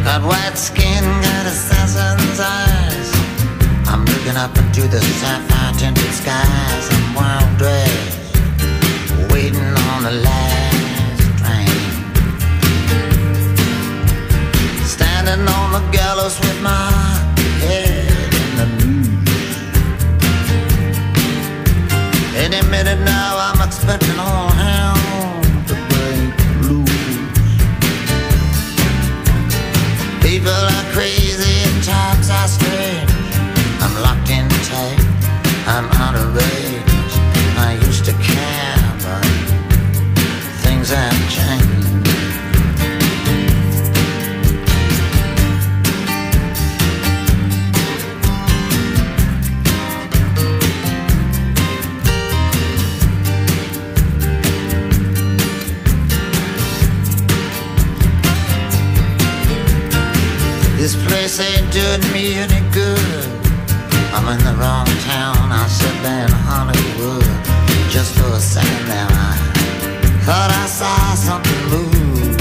Got white skin, got assassin's eyes. I'm looking up into the sapphire tinted skies. I'm well dressed, waiting on the last train. Standing on the gallows with my head in the noose. Any minute now I'm expecting all hell to break loose. People are crazy and times are strange. I'm locked in tight, I'm out of range. I used to care, but things have changed. This place ain't doing me any good. I'm in the wrong town, I sit there in Hollywood. Just for a second there I thought I saw something move.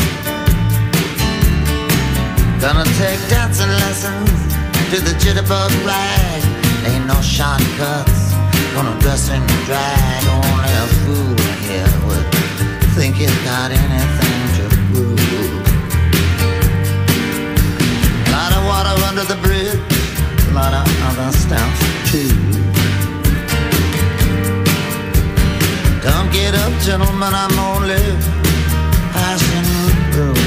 Gonna take dancing lessons to the jitterbug rag. Ain't no shortcuts, gonna dress in drag. Only a fool here would think he's got anything to prove. Lot of water under the bridge, a lot of other stuff too. Don't get up, gentlemen, I'm only passing through.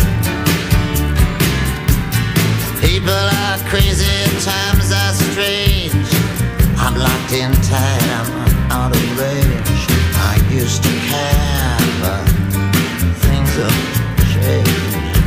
People are crazy, times are strange. I'm locked in tight, I'm out of range. I used to care, but things have changed.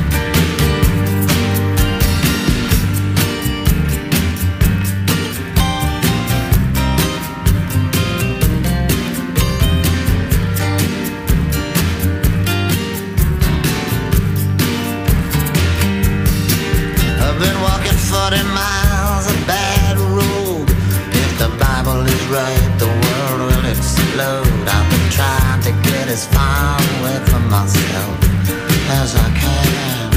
I've been walking 40 miles a bad road. If the Bible is right, the world will explode. I've been trying to get as far away from myself as I can.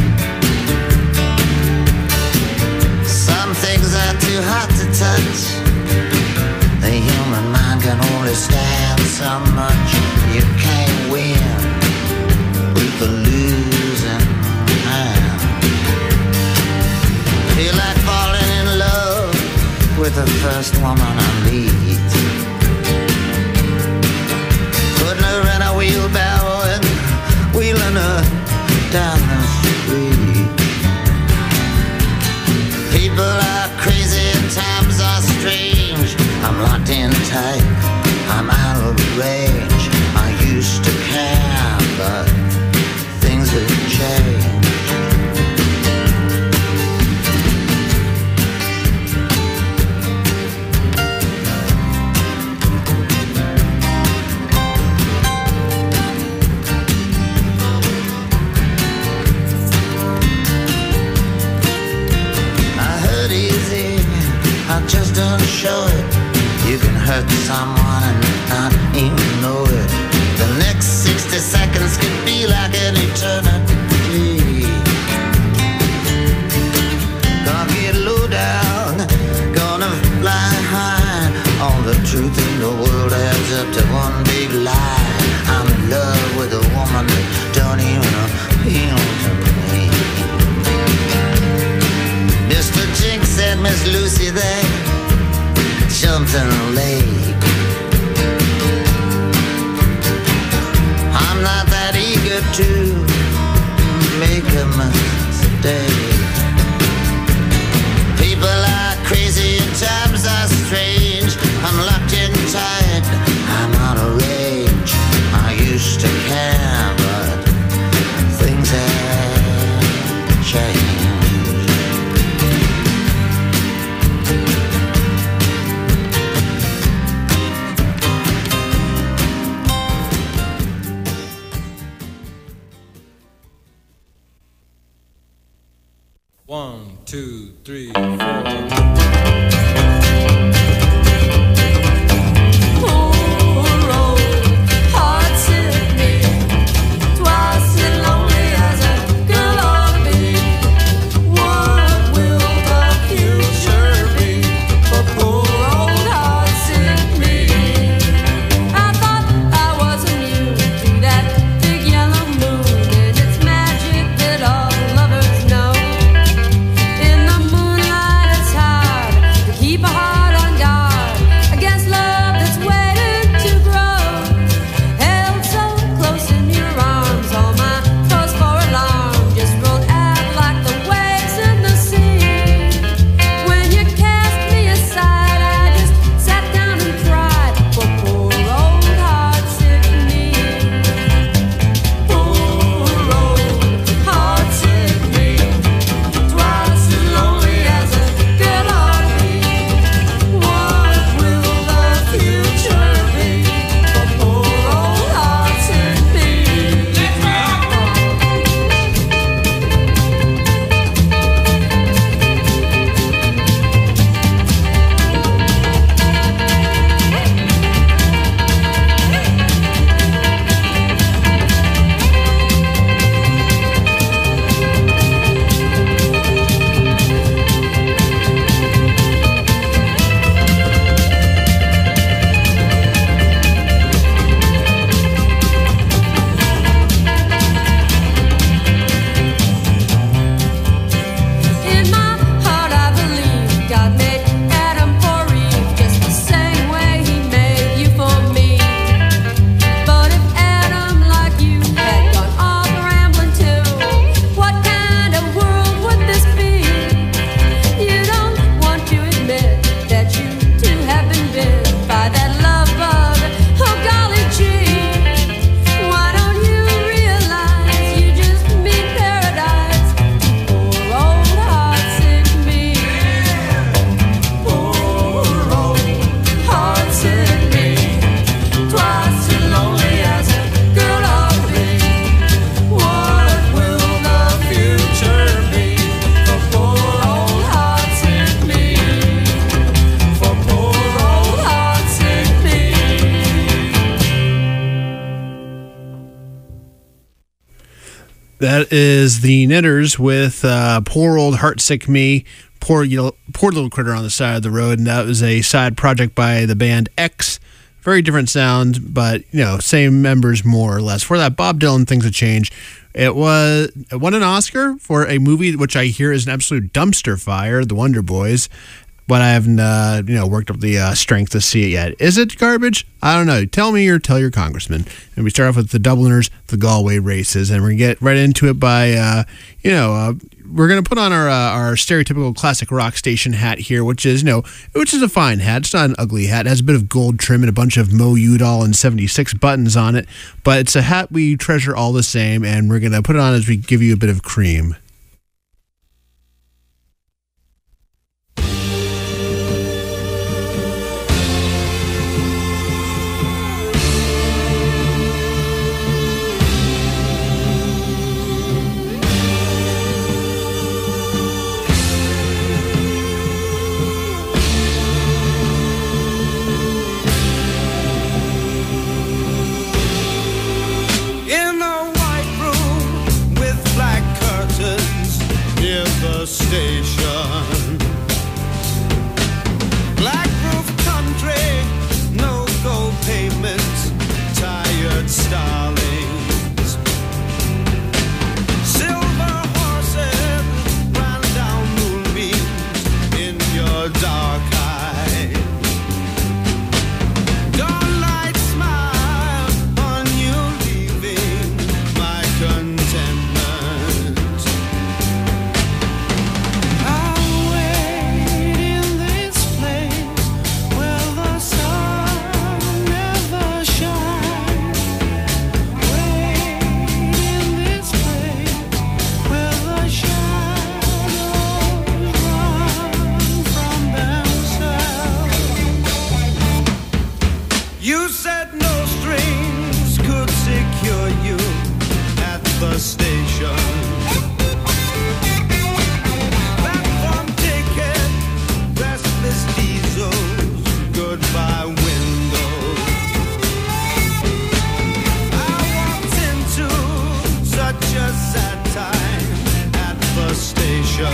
Some things are too hot to touch. The human mind can only stand so much. You can't win with the losing hand. Feel like falling in love with the first woman I meet. Putting her in a wheelbarrow and wheeling her down the street. People are crazy and times are strange. I'm locked in tight, I'm out of range. I used to care, but things have changed. I just don't show it. You can hurt someone and not even know it. The next 60 seconds could be like an eternity. Gonna get low down, gonna fly high. All the truth in the world adds up to one big lie. I'm in love with a woman that don't even appeal to me. Mr. Jinx and Miss Lucy, they jumped in the lake. I'm not that eager to make a mistake. People are crazy and times are strange. I'm locked in tight, I'm out of range. I used to care, but things have changed. One, two, three, four. That is the Knitters with Poor Old Heartsick Me, poor little critter on the side of the road. And that was a side project by the band X. Very different sound, but, same members more or less. For that, Bob Dylan, Things Have Changed. It won an Oscar for a movie which I hear is an absolute dumpster fire, The Wonder Boys. But I haven't, worked up the strength to see it yet. Is it garbage? I don't know. Tell me or tell your congressman. And we start off with the Dubliners, the Galway Races, and we're going to get right into it by, we're going to put on our stereotypical classic rock station hat here, which is a fine hat. It's not an ugly hat. It has a bit of gold trim and a bunch of Mo Udall and 76 buttons on it. But it's a hat we treasure all the same, and we're going to put it on as we give you a bit of cream. Station, black roof country, no gold pavement, tired starlings, silver horses ran down moonbeams in your dark eye. Dawnlight smile on you leaving my contentment. You said no strings could secure you at the station. Platform ticket, restless diesels, goodbye windows. I walked into such a sad time at the station.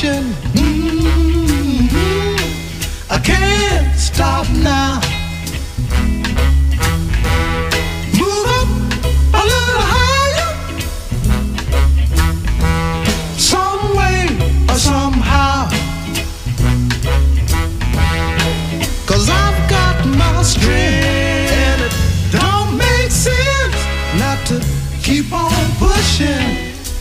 pushing. I can't stop now. Move up a little higher, some way or somehow. 'Cause I've got my strength, and it don't make sense not to keep on pushing.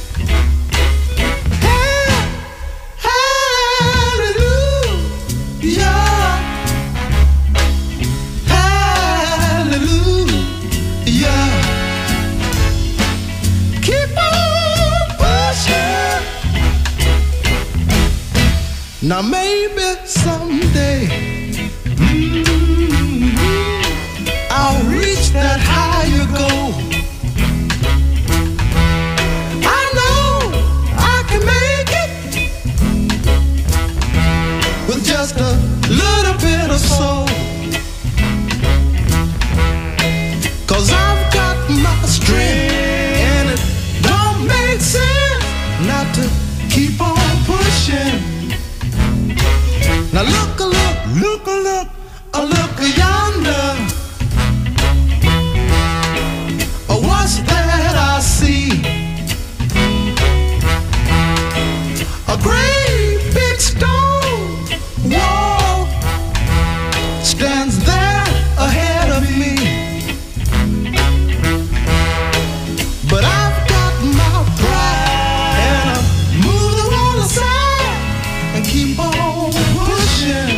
Now maybe someday I'll reach that higher goal. I know I can make it with just a little bit of soul. 'Cause I've got my strength, and it don't make sense not to keep on pushing. Now look a look, look a look, a look yonder. What's that I see? A great big stone wall stands there ahead of me. But I've got my pride, and I'm moving on aside and keep on pushing.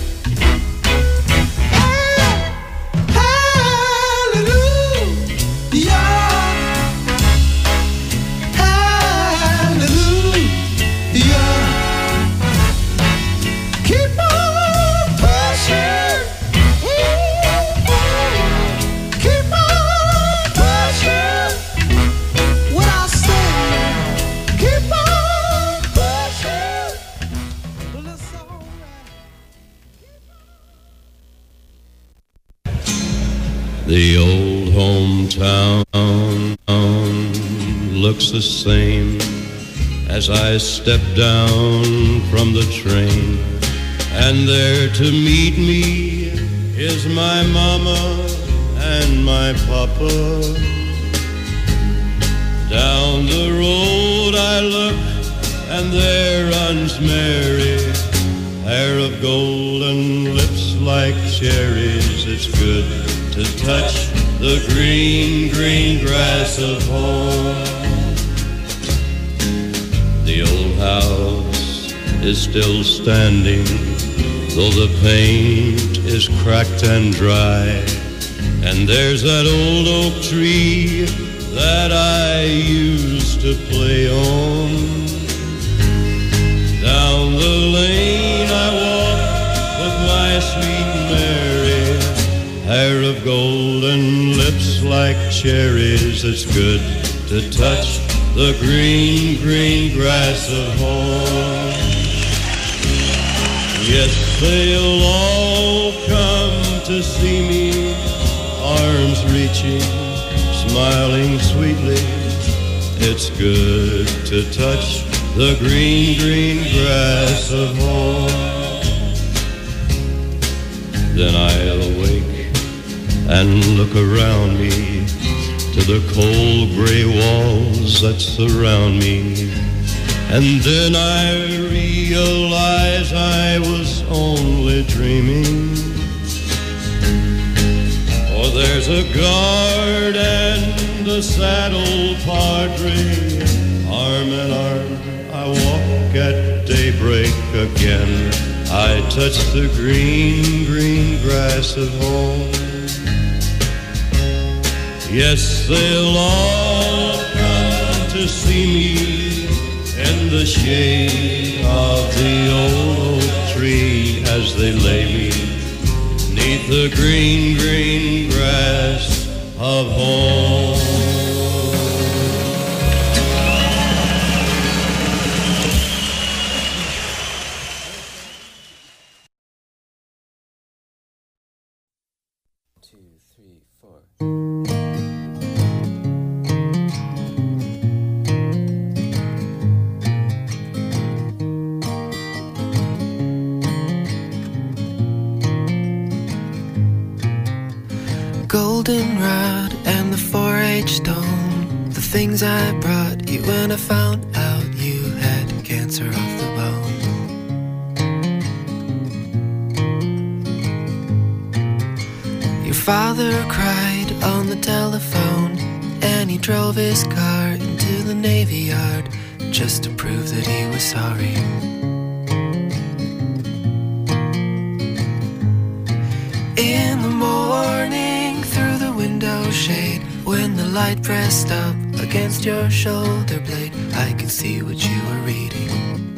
The old hometown looks the same as I step down from the train, and there to meet me is my mama and my papa. Down the road I look, and there runs Mary, hair of gold and lips like cherries. It's good to touch the green, green grass of home. The old house is still standing, though the paint is cracked and dry. And there's that old oak tree that I used to play on. Down the lane I walk with my sweet Mary, hair of gold and lips like cherries. It's good to touch the green, green grass of home. Yes, they'll all come to see me, arms reaching, smiling sweetly. It's good to touch the green, green grass of home. Then I'll wake and look around me to the cold gray walls that surround me, and then I realize I was only dreaming. For there's a guard and a saddle padre, arm in arm I walk at daybreak again. I touch the green, green grass of home. Yes, they'll all come to see me in the shade of the old oak tree as they lay me 'neath the green, green grass of home. goldenrod and the 4-H stone, the things I brought you when I found out you had cancer of the bone. Your father cried on the telephone, and he drove his car into the Navy Yard just to prove that he was sorry. In the morning, through the window shade, when the light pressed up against your shoulder blade, I could see what you were reading.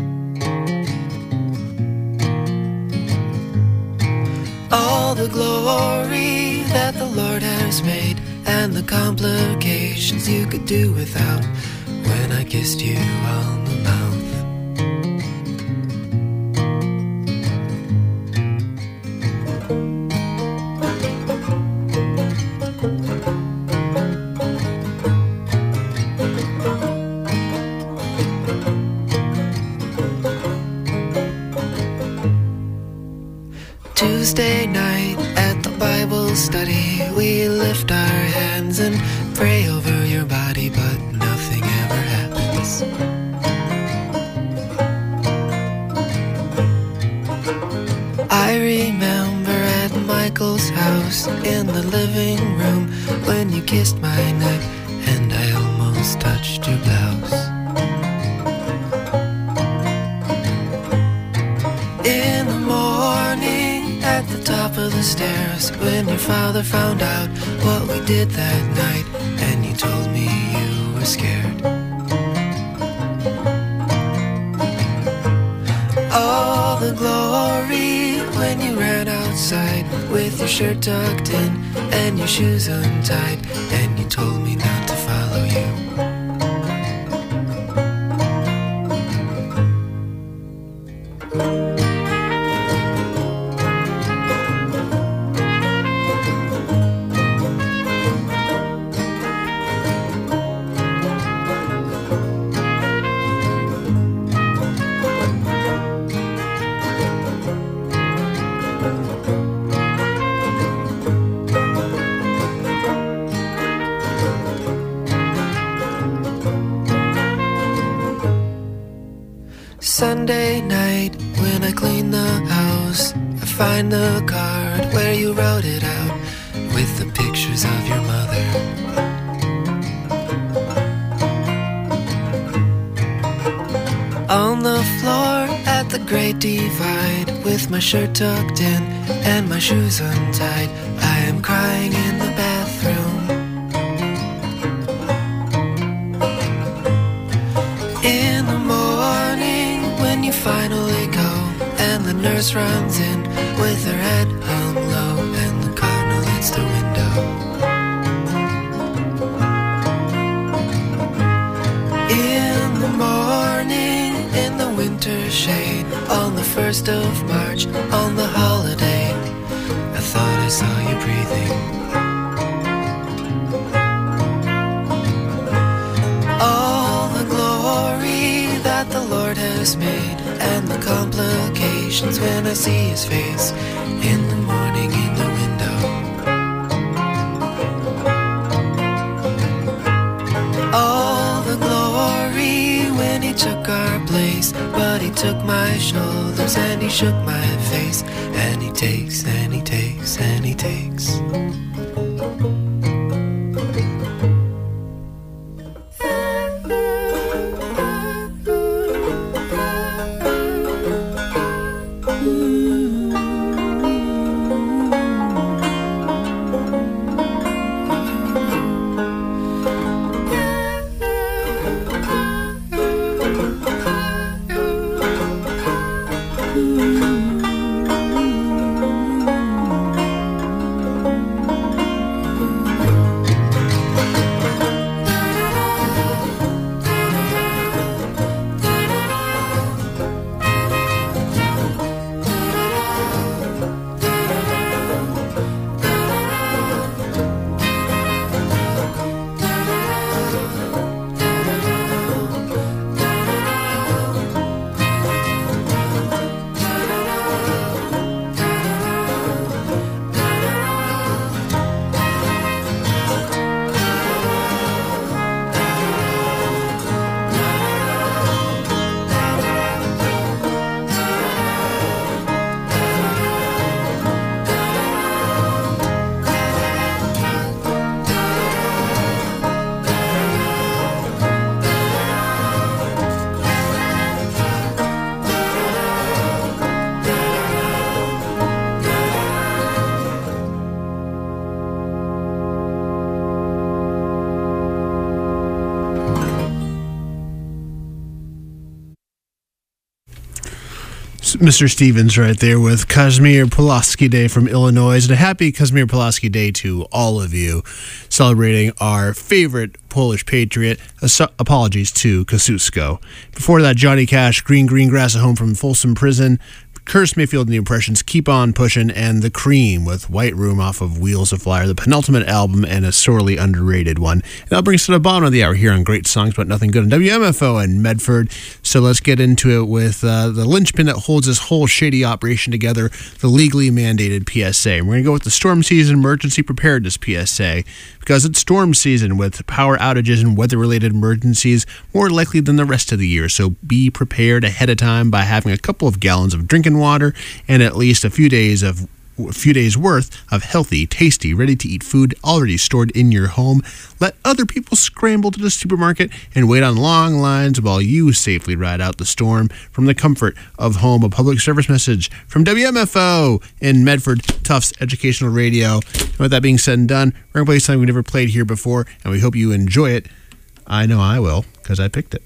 All the glory that the Lord has made, and the complications you could do without, when I kissed you on the mouth. Tuesday night at the Bible study, we lift our hands and pray over your body, but nothing ever happens. I remember at Michael's house in the living room when you kissed my neck and I almost touched your blouse. In the morning at the top of the stairs, when your father found out what we did that night, and you told me you were scared. All the glory when you ran outside with your shirt tucked in and your shoes untied, and you told me not to follow you. Sunday night, when I clean the house, I find the card where you wrote it out with the pictures of your mother. On the floor at the Great Divide, with my shirt tucked in and my shoes untied, I am crying in the bathroom. In the morning, when you finally go, and the nurse runs in with her head hung low, and the cardinal hits the window. In the morning, in the winter shade, on the 1st of March, on the holiday, I thought I saw you breathing. All the glory that the Lord has made, and the complications when I see his face in the morning in the window. All the glory when he took our place, but he took my shoulders and he shook my face, and he takes and he takes and he takes. Mr. Stevens right there with Kazimierz Pulaski Day from Illinois. And a happy Kazimierz Pulaski Day to all of you celebrating our favorite Polish patriot. Apologies to Kosciuszko. Before that, Johnny Cash, Green Grass at Home from Folsom Prison. Curtis Mayfield and the Impressions, Keep On Pushing, and The Cream with White Room off of Wheels of Fire, the penultimate album and a sorely underrated one. And that brings us to the bottom of the hour here on Great Songs But Nothing Good on WMFO in Medford. So let's get into it with the linchpin that holds this whole shady operation together, the legally mandated PSA. And we're going to go with the Storm Season Emergency Preparedness PSA, because it's storm season with power outages and weather-related emergencies more likely than the rest of the year. So be prepared ahead of time by having a couple of gallons of drinking water and at least a few days worth of healthy, tasty, ready-to-eat food already stored in your home. Let other people scramble to the supermarket and wait on long lines while you safely ride out the storm from the comfort of home. A public service message from WMFO in Medford, Tufts Educational Radio. And with that being said and done, we're going to play something we never played here before, and we hope you enjoy it. I know I will, because I picked it.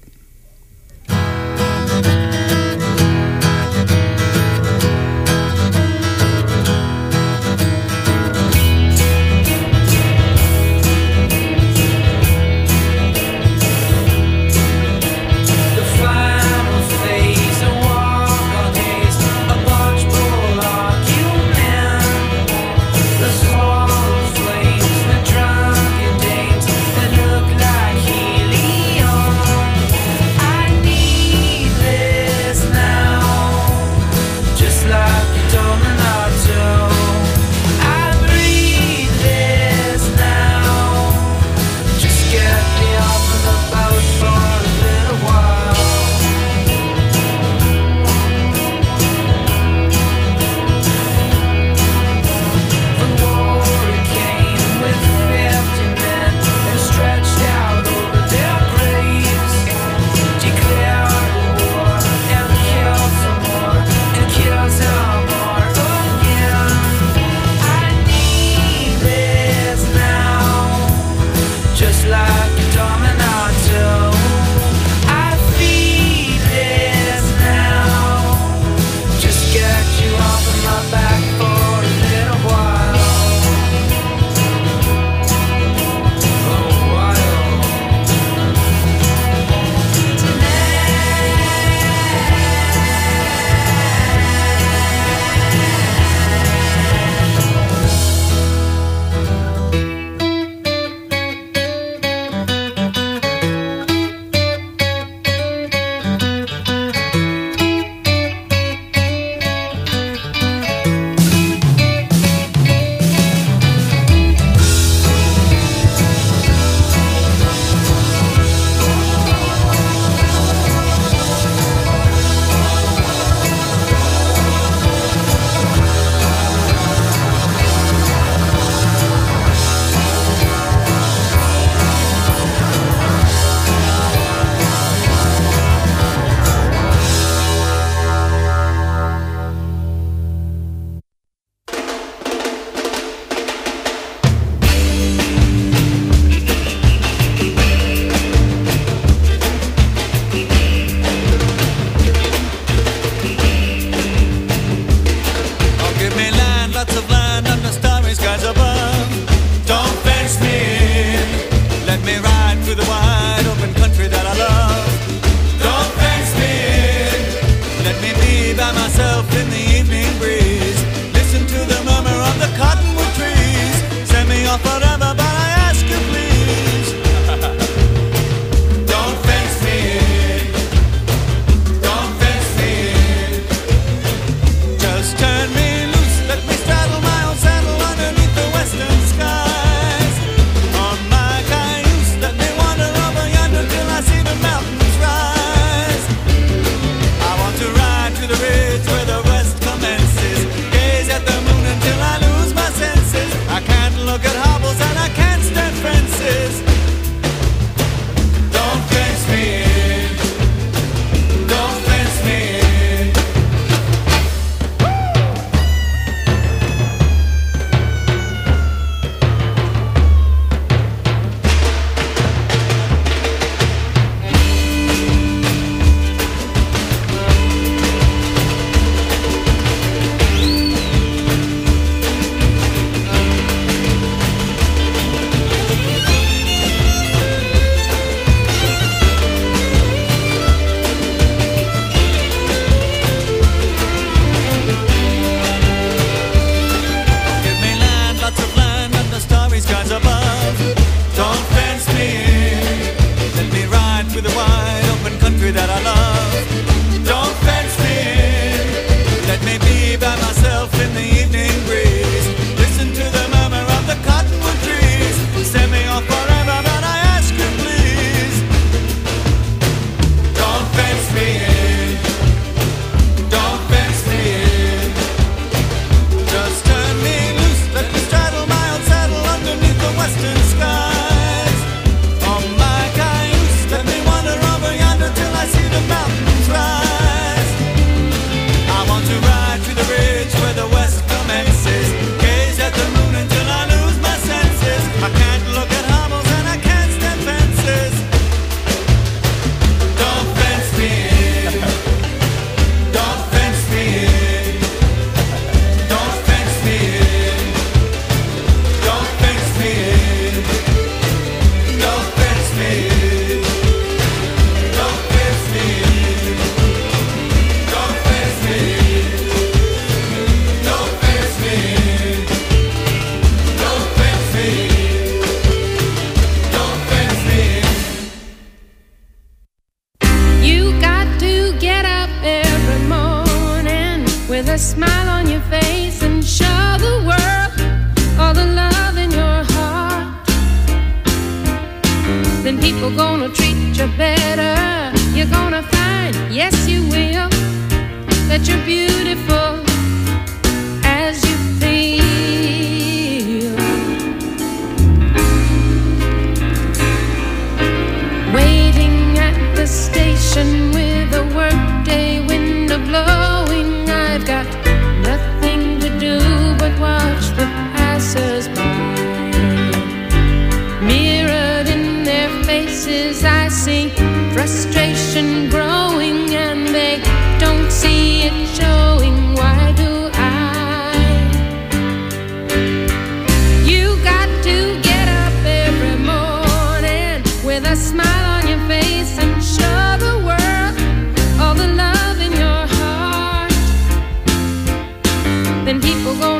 Flames, the drunken dames that look like helium.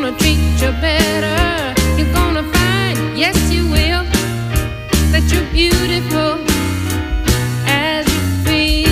gonna treat you better. You're gonna find, yes you will, that you're beautiful as you feel.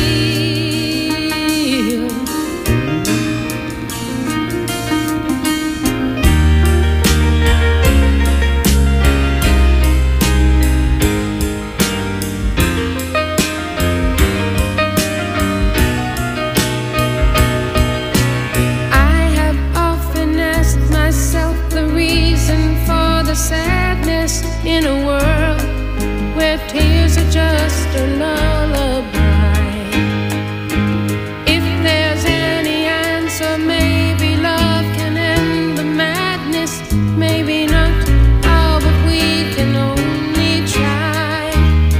Sadness in a world where tears are just a lullaby. If there's any answer, maybe love can end the madness. Maybe not, oh, but we can only try.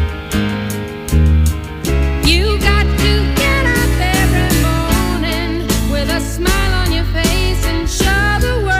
You got to get up every morning with a smile on your face and show the world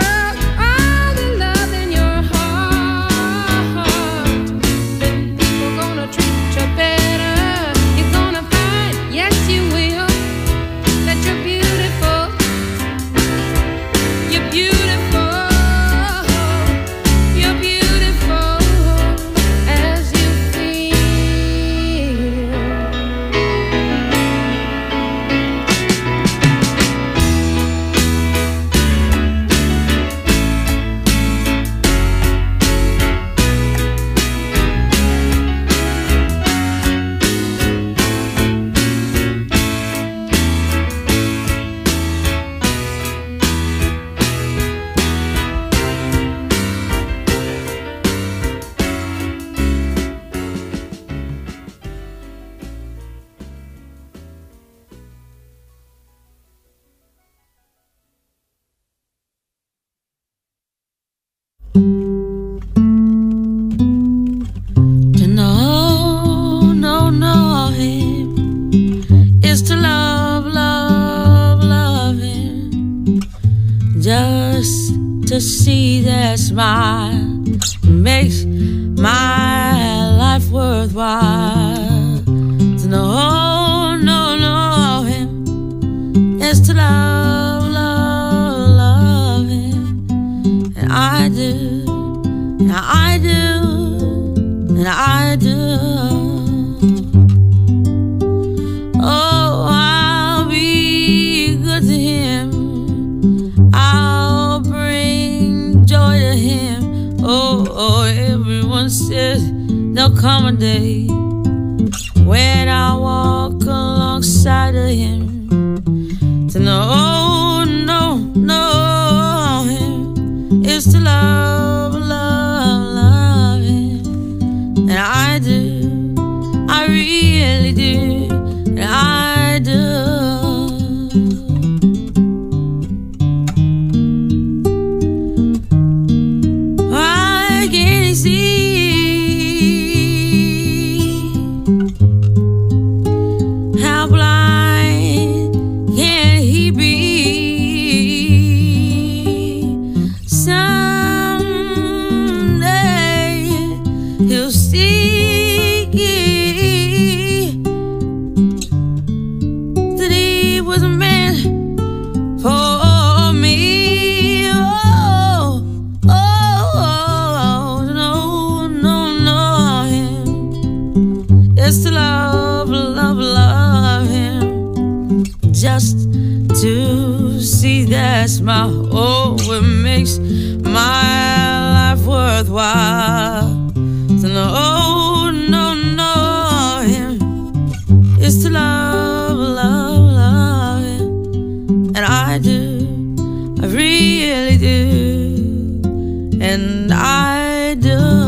to see that smile makes my life worthwhile. To know him is to love him. And I do, and I do, and I do. Oh, I'll be good to him. I'll bring joy to him. Oh, everyone says there'll come a day when I'll walk alongside of him. To know him is to love him. And I do, I really do, and I do. Smile, oh, it makes my life worthwhile. To know him is to love him. And I do, I really do, and I do.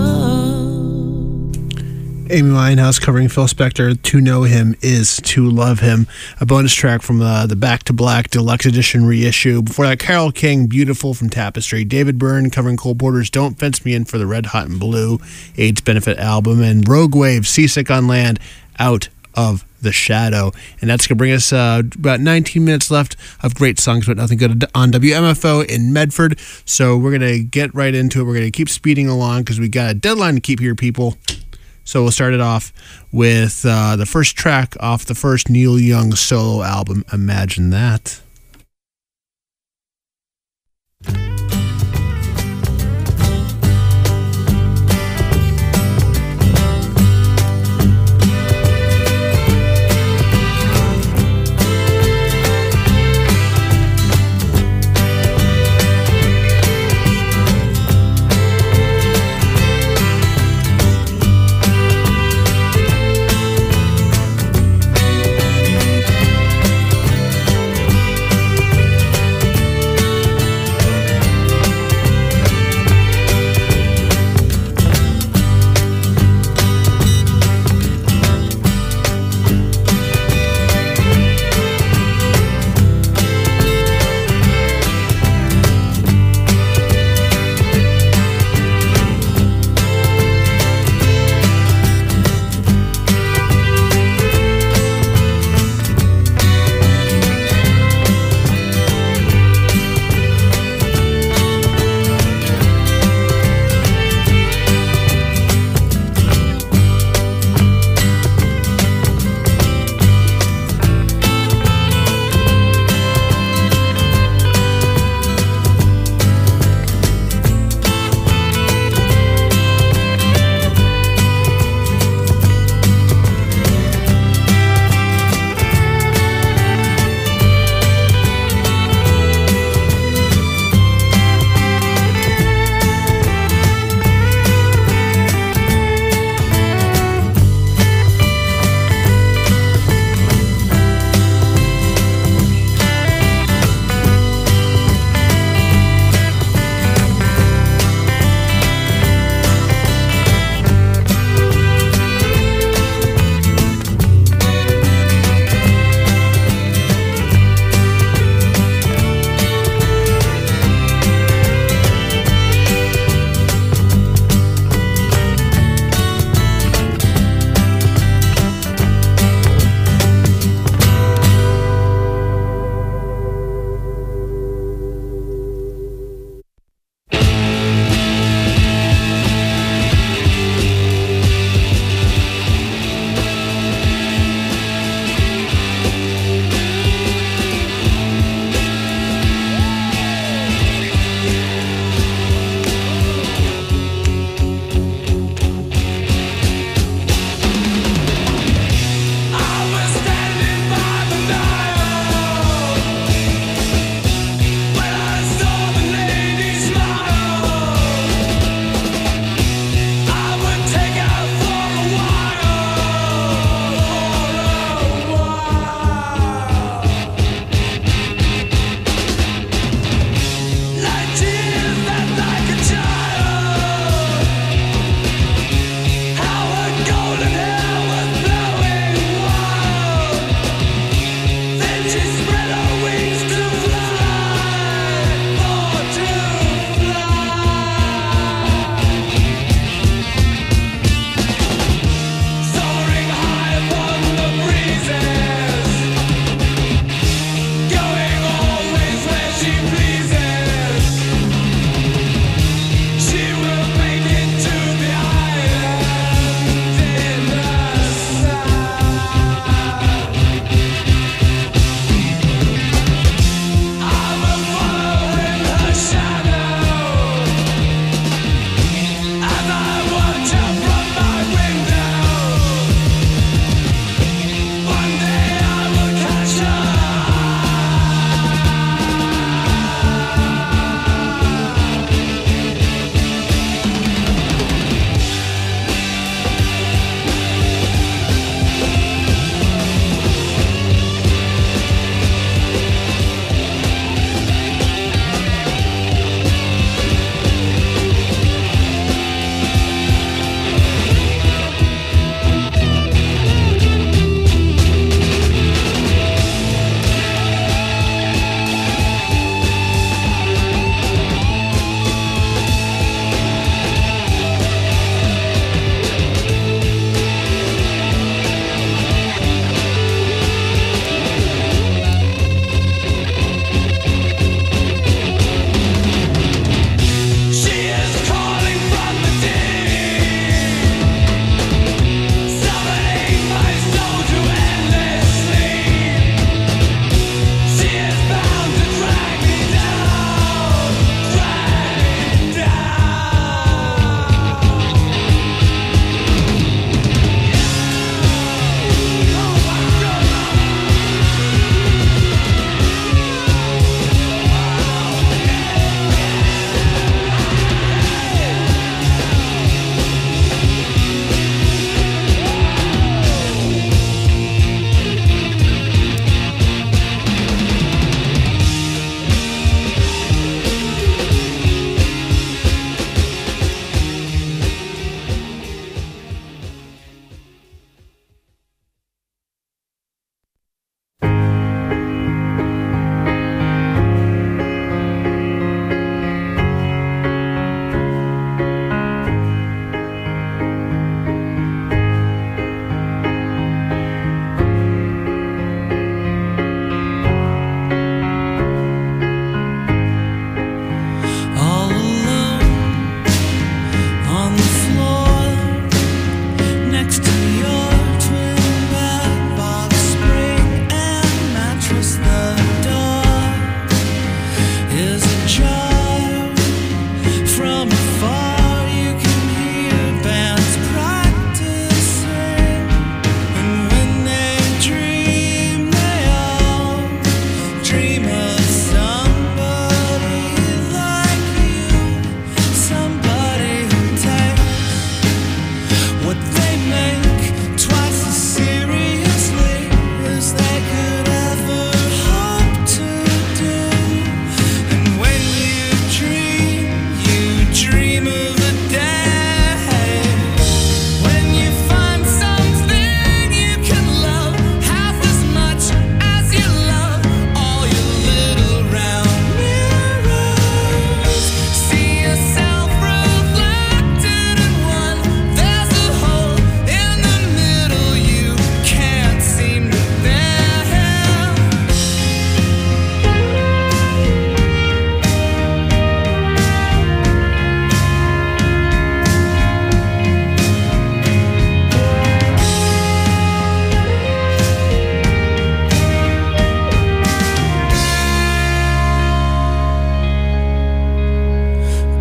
Amy Winehouse covering Phil Spector. To know him is to love him. A bonus track from the Back to Black Deluxe Edition reissue. Before that, Carole King, Beautiful from Tapestry. David Byrne covering Cole Porter's Don't Fence Me In for the Red Hot and Blue AIDS benefit album. And Rogue Wave, Seasick on Land, Out of the Shadow. And that's going to bring us about 19 minutes left of great songs but nothing good on WMFO in Medford. So we're going to get right into it. We're going to keep speeding along because we got a deadline to keep here, people. So we'll start it off with the first track off the first Neil Young solo album, Imagine That.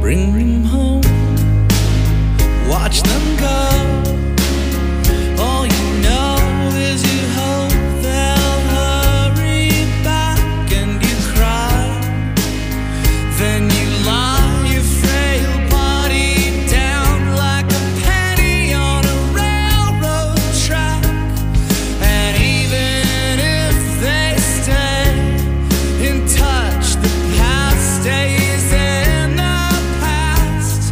bring them home, watch them go. All you know is you hope they'll hurry back, and you cry. Then you lie your frail body down like a penny on a railroad track. And even if they stay in touch, the past stays in the past.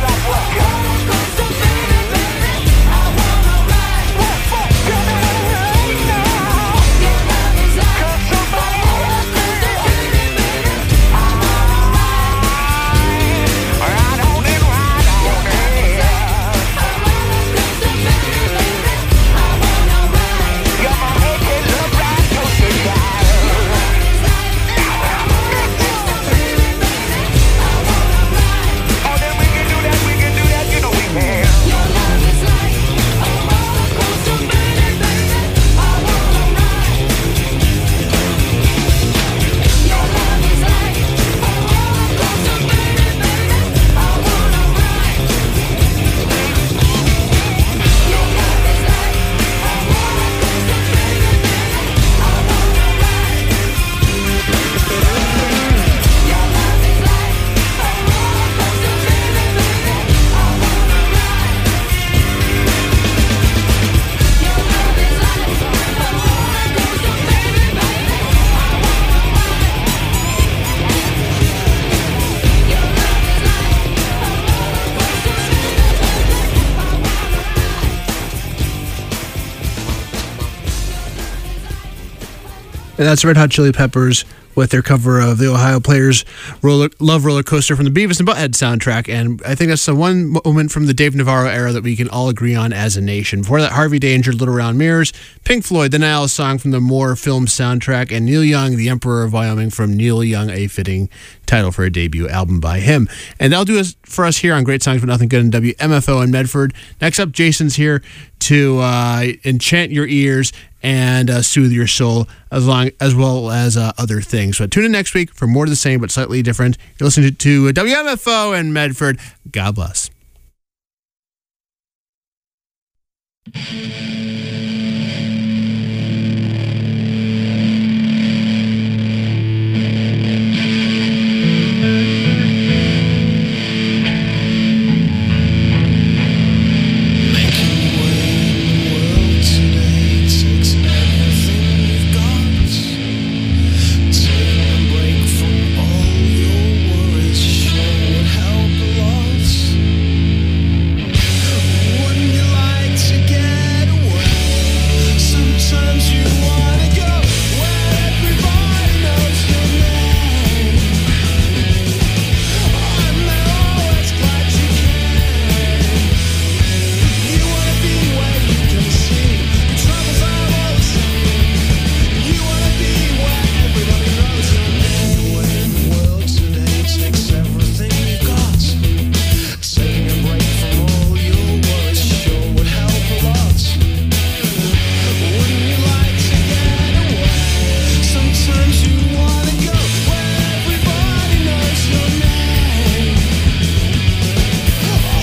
And that's Red Hot Chili Peppers with their cover of the Ohio Players' Love Roller Coaster from the Beavis and Butthead soundtrack. And I think that's the one moment from the Dave Navarro era that we can all agree on as a nation. Before that, Harvey Danger, Little Round Mirrors, Pink Floyd, the Nile song from the Moore film soundtrack, and Neil Young, The Emperor of Wyoming from Neil Young, a fitting title for a debut album by him. And that'll do it for us here on Great Songs But Nothing Good in WMFO in Medford. Next up, Jason's here to enchant your ears and soothe your soul, as well as other things. So tune in next week for more of the same but slightly different. You're listening to WMFO in Medford. God bless.